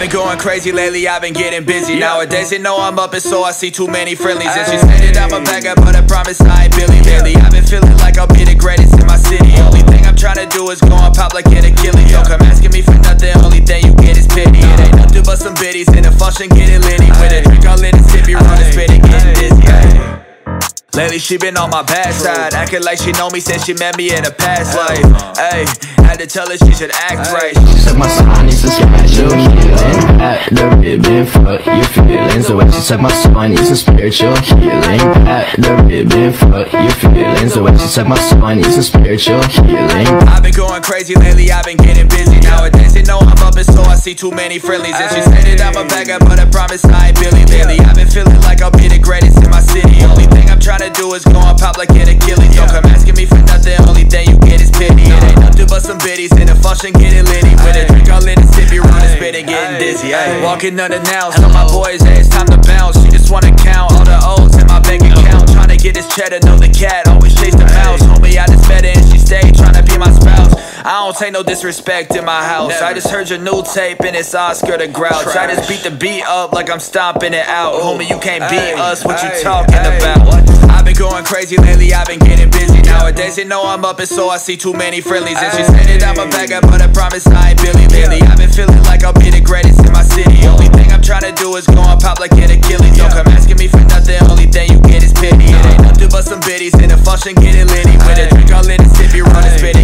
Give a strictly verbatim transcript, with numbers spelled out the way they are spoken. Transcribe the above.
been going crazy lately, I've been getting busy. Nowadays they know I'm up and so I see too many friendlies. And she said that I'm a bad guy, but I promise I ain't Billy lately. I've been feeling like I'll be the greatest in my city. Only thing I'm trying to do is go and pop like an Achilles. Don't come asking me for nothing, only thing you get is pity. It ain't nothing but some biddies in a function getting litty. With a drink all in and sip, you running, spitting, getting dizzy. Lately she been on my bad side, acting like she know me since she met me in a past life. Ayy, had to tell her she should act right. Suck my soul, needs some spiritual healing. At the ribbon, fuck your feelings. The way she suck my soul, I need some spiritual healing. At the ribbon, fuck your feelings. The way she suck my soul, I need some spiritual healing. I've been going crazy lately, I've been getting busy. Nowadays they know I'm up and so I see too many friendlies. And she said that I'm a bad guy, but I promise I ain't Billy lately. I've been feeling like I'll be the greatest in my city. Only thing I'm trying to do is go and pop like an Achilles. Don't come asking me for nothing, only thing you get is pity. It ain't nothing but some biddies in a function getting litty. With a drink all in and sip, you running, spitting, getting dizzy. Ay. Walking unannounced, tell my boys, hey, it's time to bounce. She just wanna count all the O's in my bank account. Trying to get this cheddar, know the cat, always chase the mouse. Homie, I just met her and she stayed, trying to be my spouse. I don't take no disrespect in my house. I just heard your new tape and it's Oscar the Grouch. I just beat the beat up like I'm stomping it out. Homie, you can't beat us, what you talking about? I've been going crazy lately, I've been getting busy. Nowadays they know I'm up and so I see too many friendlies. And she said that I'm a bad guy, but I promise I ain't Billy lately. I've been feeling like I'll be the greatest in my city. Only thing I'm trying to do is go and pop like an Achilles. Don't come asking me for nothing, only thing you get is pity. It ain't nothing but some biddies in a function getting litty. With a drink all in and sip, you running, spitting.